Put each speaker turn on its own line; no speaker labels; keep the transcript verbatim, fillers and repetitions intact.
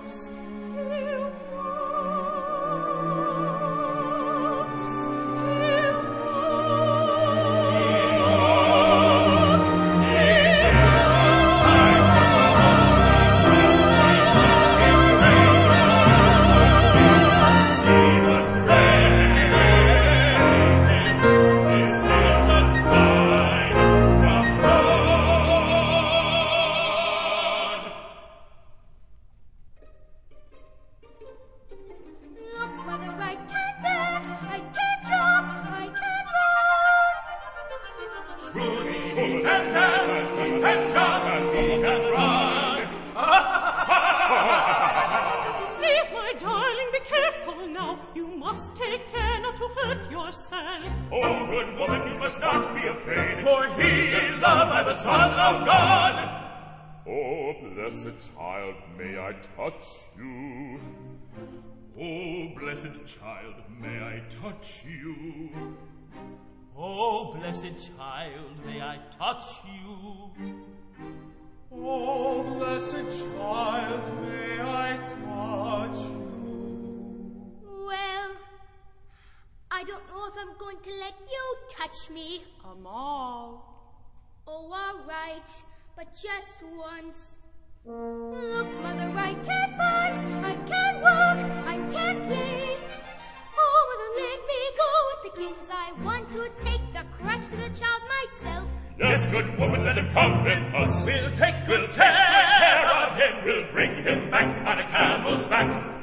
Child, may I touch you?
Oh, blessed child, may I touch you?
Oh, blessed child, may I touch you?
Oh, blessed child, may I touch you?
Well, I don't know if I'm going to let you touch me.
Amal.
Oh, all right, but just once. Look, Mother, I can't march, I can't walk, I can't play. Oh, Mother, let me go with the kings. I want to take the crutch to the child myself.
Yes, good woman, let him come with us. We'll take good care of him. We'll bring him back on a camel's back.